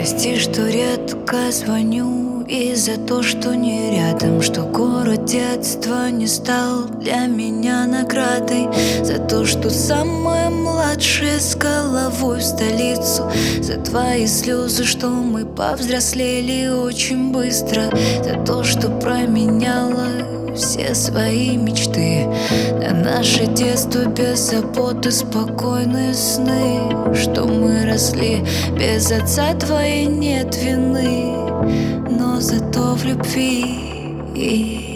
Прости, что редко звоню, и за то, что не рядом, что город детства не стал для меня наградой, за то, что самая младшая с головой в столицу, за твои слезы, что мы повзрослели очень быстро, за то, что променяла все свои мечты на наше детство без забот и спокойные сны, что мы росли без отца, твоей нет вины, но зато в любви.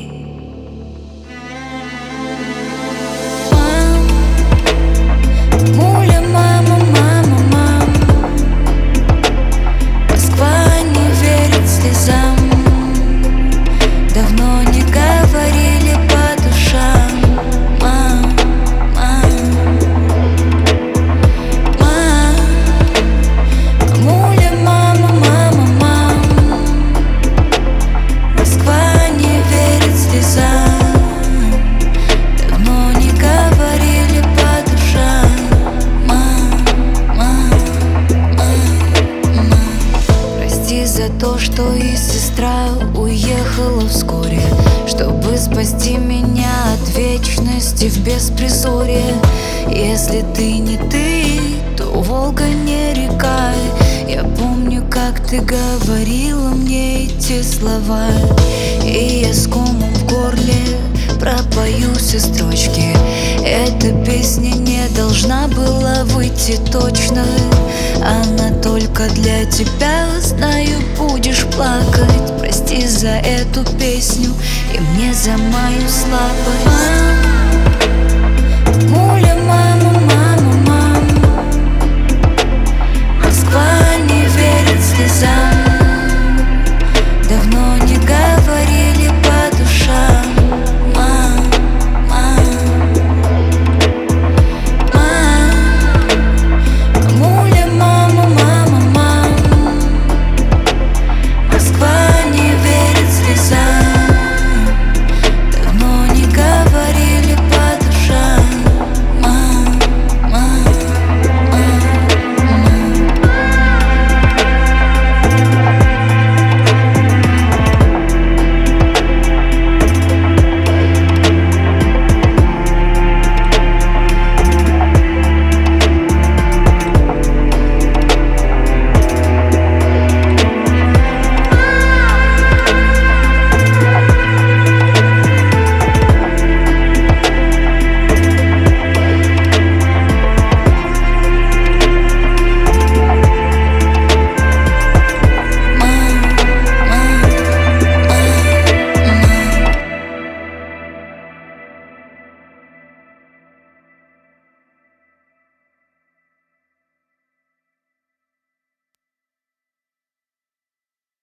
Муля, мама, мама, мам, Москва не верит слезам, давно не говорили по душам. Мам, мам, мам, мамуля, мама, мама, мам, Москва не верит слезам, давно не говорили по душам. Мам, мам, мам, мам. Прости за то, что и сестра уехала вскоре, чтобы спасти меня от вечности в беспризорье. Если ты не ты, то Волга не река. Я помню, как ты говорила мне эти слова, и я с комом в горле пропою все строчки. Эта песня не должна была выйти точно, она только для тебя, знаю, будешь плакать. Прости за эту песню и мне за мою слабость.